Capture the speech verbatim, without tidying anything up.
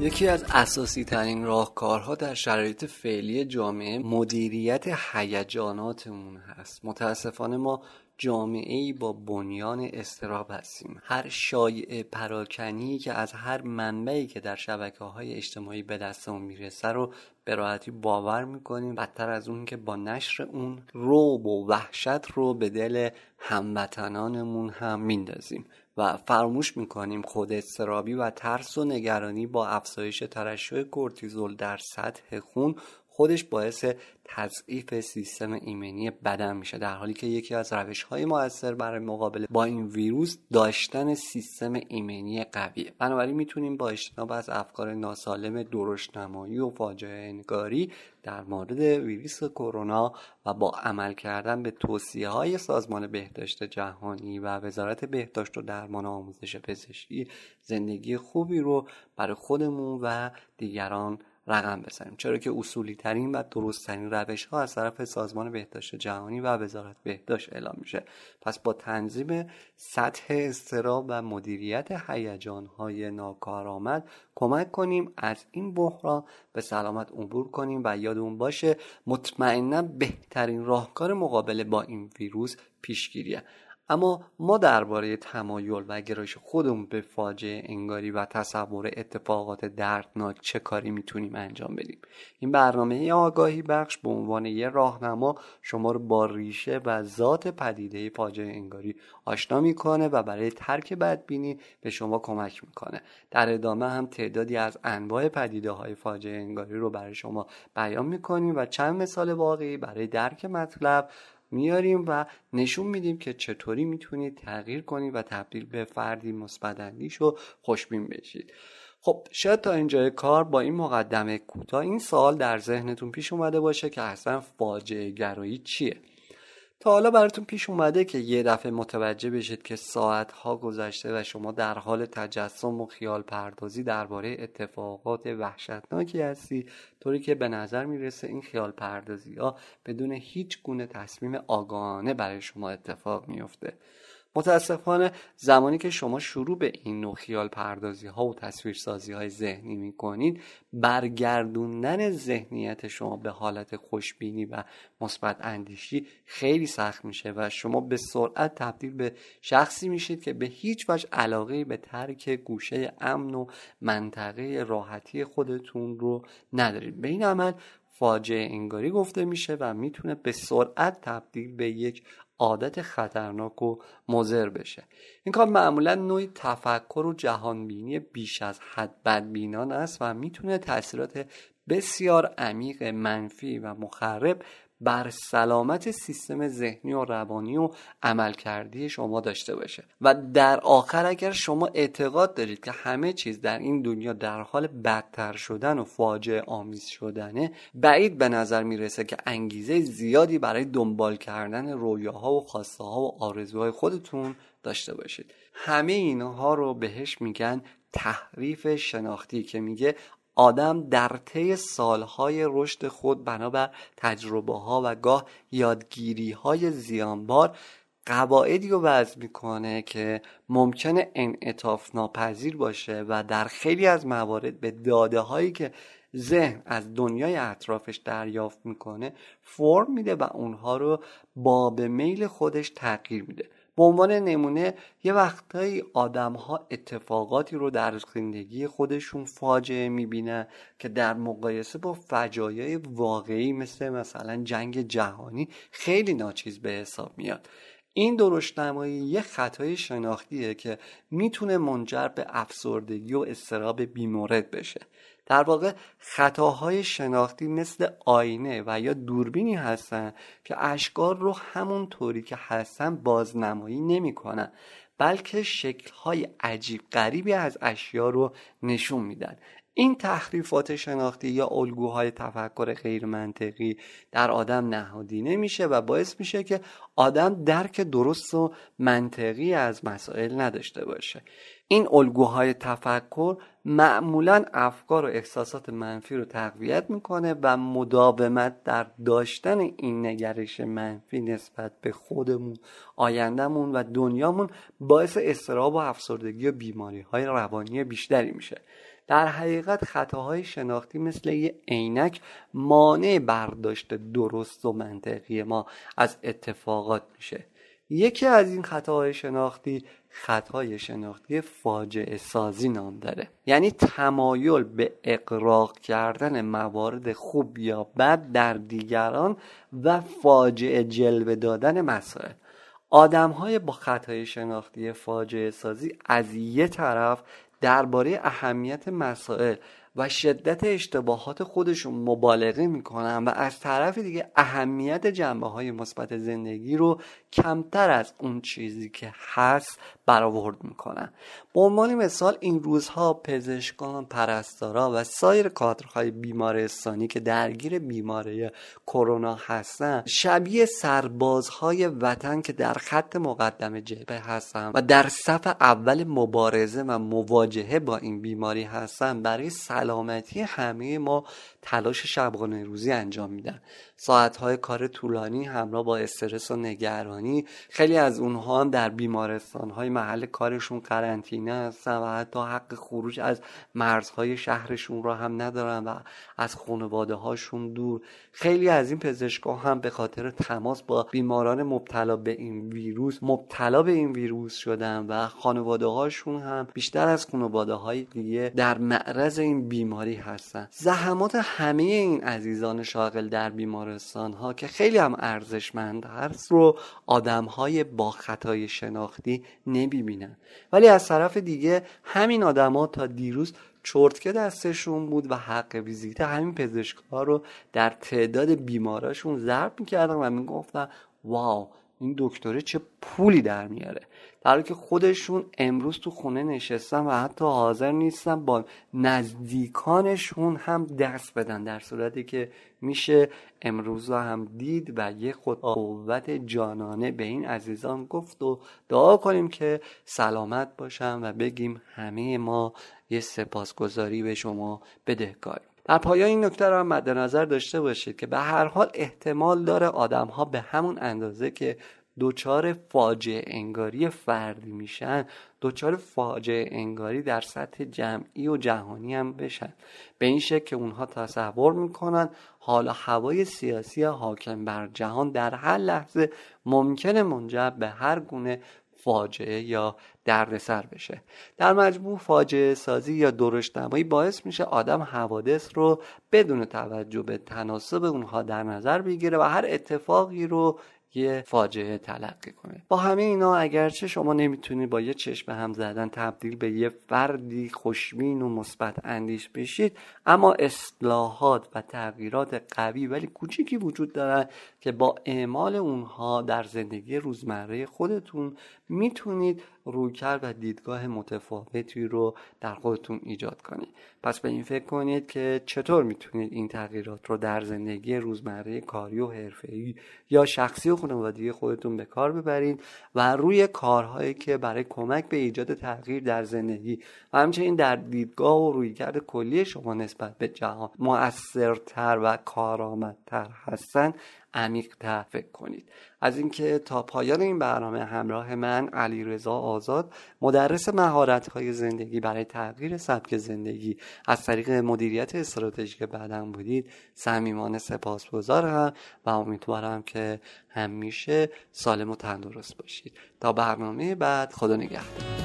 یکی از اساسی ترین راهکارها در شرایط فعلی جامعه مدیریت هیجاناتمون هست. متاسفانه ما جامعه‌ای با بنیان اضطراب هستیم. هر شایعه پراکنی که از هر منبعی که در شبکه‌های اجتماعی به دستمون میرسه رو به راحتی باور میکنیم، بدتر از اون که با نشر اون رعب و وحشت رو به دل هموطنانمون هم میندازیم و فراموش میکنیم خود اضطرابی و ترس و نگرانی با افزایش ترشح کورتیزول در سطح خون خودش باعث تضعیف سیستم ایمنی بدن میشه، در حالی که یکی از روش‌های مؤثر برای مقابله با این ویروس داشتن سیستم ایمنی قویه. بنابراین میتونیم با اجتناب از افکار ناسالم درشت‌نمایی و فاجعه انگاری در مورد ویروس کرونا و با عمل کردن به توصیه‌های سازمان بهداشت جهانی و وزارت بهداشت و درمان و آموزش پزشکی زندگی خوبی رو برای خودمون و دیگران رقم بزنیم، چرا که اصولی ترین و درست ترین روش ها از طرف سازمان بهداشت جهانی و وزارت بهداشت اعلام میشه. پس با تنظیم سطح اضطراب و مدیریت هیجان های ناکارآمد کمک کنیم از این بحران به سلامت عبور کنیم و یادمون باشه مطمئنا بهترین راهکار مقابله با این ویروس پیشگیریه. اما ما درباره تمایل و گرایش خودمون به فاجعه انگاری و تصور اتفاقات دردناک چه کاری میتونیم انجام بدیم؟ این برنامه آگاهی بخش به عنوان یه راهنما شما رو با ریشه و ذات پدیده فاجعه انگاری آشنا میکنه و برای ترک بدبینی به شما کمک میکنه. در ادامه هم تعدادی از انواع پدیده های فاجعه انگاری رو برای شما بیان میکنیم و چند مثال واقعی برای درک مطلب میاریم و نشون میدیم که چطوری میتونید تغییر کنید و تبدیل به فردی مثبت‌اندیش و خوشبین بشید. خب شاید تا اینجای کار با این مقدمه کوتاه این سوال در ذهنتون پیش اومده باشه که اصلا فاجعه گرایی چیه؟ تا حالا براتون پیش اومده که یه دفعه متوجه بشید که ساعتها گذشته و شما در حال تجسم و خیال پردازی درباره اتفاقات وحشتناکی هستی، طوری که به نظر میرسه این خیال پردازی ها بدون هیچ گونه تصمیم آگاهانه برای شما اتفاق میفته؟ متاسفانه زمانی که شما شروع به این نوع خیال پردازی ها و تصویرسازی های ذهنی می کنید، برگردوندن ذهنیت شما به حالت خوشبینی و مثبت اندیشی خیلی سخت میشه و شما به سرعت تبدیل به شخصی میشید که به هیچ وجه علاقه به ترک گوشه امن و منطقه راحتی خودتون رو ندارید. به این عمل فاجعه انگاری گفته میشه و میتونه به سرعت تبدیل به یک عادت خطرناک و مضر بشه. این کار معمولا نوعی تفکر و جهانبینی بیش از حد بدبینانه است و میتونه تاثیرات بسیار عمیق منفی و مخرب بر سلامت سیستم ذهنی و روانی و عملکردی شما داشته باشه. و در آخر اگر شما اعتقاد دارید که همه چیز در این دنیا در حال بدتر شدن و فاجعه آمیز شدنه، بعید به نظر میرسه که انگیزه زیادی برای دنبال کردن رویاها و خواسته ها و آرزوهای خودتون داشته باشید. همه اینها رو بهش میگن تحریف شناختی که میگه آدم در طی سالهای رشد خود بنابر تجربه ها و گاه یادگیری های زیانبار قواعدی رو وضع میکنه که ممکنه انعطاف ناپذیر باشه و در خیلی از موارد به داده هایی که ذهن از دنیای اطرافش دریافت میکنه فرم میده و اونها رو با به میل خودش تغییر میده. به عنوان نمونه یه وقتایی آدم‌ها اتفاقاتی رو در زندگی خودشون فاجعه می‌بینن که در مقایسه با فجایع واقعی مثل مثلا جنگ جهانی خیلی ناچیز به حساب میاد. این درشت‌نمایی یه خطای شناختیه که میتونه منجر به افسردگی و اضطراب بیمورد بشه. در واقع خطاهای شناختی مثل آینه و یا دوربینی هستن که اشکال رو همون طوری که هستن بازنمایی نمی کنن، بلکه شکل‌های عجیب غریبی از اشیا رو نشون میدن. این تحریفات شناختی یا الگوهای تفکر غیر منطقی در آدم نهادینه میشه و باعث میشه که آدم درک درست و منطقی از مسائل نداشته باشه. این الگوهای تفکر معمولاً افکار و احساسات منفی رو تقویت میکنه و مداومت در داشتن این نگرش منفی نسبت به خودمون، آیندهمون و دنیامون باعث اضطراب و افسردگی و بیماری‌های روانی بیشتری میشه. در حقیقت خطاهای شناختی مثل یه عینک مانع برداشت درست و منطقی ما از اتفاقات میشه. یکی از این خطاهای شناختی خطای شناختی فاجعه سازی نام داره، یعنی تمایل به اغراق کردن موارد خوب یا بد در دیگران و فاجعه جلوه دادن مسائل. آدم‌های با خطای شناختی فاجعه سازی از یه طرف درباره اهمیت مسائل و شدت اشتباهات خودشون مبالغه میکنن و از طرف دیگه اهمیت جنبه‌های مثبت زندگی رو کمتر از اون چیزی که هست برآورد میکنن. به عنوان مثال این روزها پزشکان، پرستارا و سایر کادرهای بیمارستانی که درگیر بیماری کرونا هستن شبیه سربازهای وطن که در خط مقدم جبهه هستن و در صف اول مبارزه و مواجهه با این بیماری هستن برای سلامتی همه ما تلاش شبانه روزی انجام میدن. ساعتهای کار طولانی همراه با استرس و نگرانی. خیلی از اونها هم در بیمارستانهای محل کارشون قرنطینه هستن و حتی حق خروج از مرزهای شهرشون رو هم ندارن و از خانواده هاشون دور. خیلی از این پزشکان هم به خاطر تماس با بیماران مبتلا به این ویروس مبتلا به این ویروس شدن و خانواده هاشون هم بیشتر از خانواده های دیگه در معرض این بیماری هستن. زحمات همه این عزیزان شاغل در بیمارستان ها که خیلی هم ارزشمند هست رو آدم های با خطای شناختی نمیبینن، ولی از طرف دیگه همین آدم ها تا دیروز چرتکه دستشون بود و حق ویزیت همین پزشک‌ها رو در تعداد بیماراشون ضرب میکردن و میگفتن واو این دکتره چه پولی در میاره، در حالی که خودشون امروز تو خونه نشستن و حتی حاضر نیستن با نزدیکانشون هم دست بدن، در صورتی که میشه امروز هم دید و یه خود قوت جانانه به این عزیزان گفت و دعا کنیم که سلامت باشن و بگیم همه ما یه سپاسگزاری به شما بدهکاریم. در پایان این نکته رو هم مد نظر داشته باشید که به هر حال احتمال داره آدم ها به همون اندازه که دوچار فاجعه انگاری فردی میشن دوچار فاجعه انگاری در سطح جمعی و جهانی هم بشن، به این شکل که اونها تصور میکنن حال و هوای سیاسی حاکم بر جهان در هر لحظه ممکنه منجر به هر گونه فاجعه یا دردسر بشه. در مجموع فاجعه سازی یا درشتنمایی باعث میشه آدم حوادث رو بدون توجه به تناسب اونها در نظر بگیره و هر اتفاقی رو یه فاجعه تلقی کنه. با همه اینا اگرچه شما نمیتونید با یه چشم هم زدن تبدیل به یه فردی خوشبین و مثبت اندیش بشید، اما اصلاحات و تغییرات قوی ولی کوچیکی وجود دارن که با اعمال اونها در زندگی روزمره خودتون میتونید رویکرد و دیدگاه متفاوتی رو در خودتون ایجاد کنید. پس به این فکر کنید که چطور میتونید این تغییرات رو در زندگی روزمره کاری و حرفه‌ای یا شخصی و خانوادگی خودتون به کار ببرید و روی کارهایی که برای کمک به ایجاد تغییر در زندگی و همچنین در دیدگاه و رویکرد کلی شما نسبت به جهان مؤثرتر و کارآمدتر هستن عمیق‌تر فکر کنید. از اینکه تا پایان این برنامه همراه من علیرضا آزاد، مدرس مهارت‌های زندگی برای تغییر سبک زندگی از طریق مدیریت استراتژیک بدن بودید، صمیمانه سپاسگزارم و امیدوارم که همیشه سالم و تندرست باشید. تا برنامه بعد، خدا نگهدار.